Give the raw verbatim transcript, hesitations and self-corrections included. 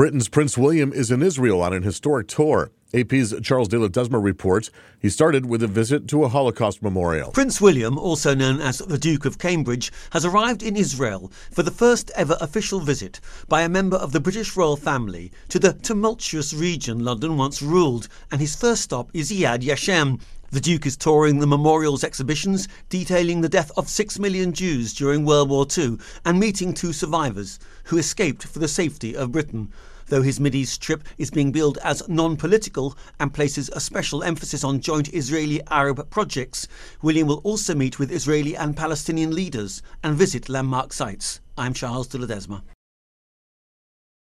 Britain's Prince William is in Israel on an historic tour. A P's Charles de Ledesma reports he started with a visit to a Holocaust memorial. Prince William, also known as the Duke of Cambridge, has arrived in Israel for the first ever official visit by a member of the British royal family to the tumultuous region London once ruled, and his first stop is Yad Vashem. The Duke is touring the memorial's exhibitions detailing the death of six million Jews during World War Two and meeting two survivors who escaped for the safety of Britain. Though his Mideast trip is being billed as non-political and places a special emphasis on joint Israeli-Arab projects, William will also meet with Israeli and Palestinian leaders and visit landmark sites. I'm Charles de Ledesma.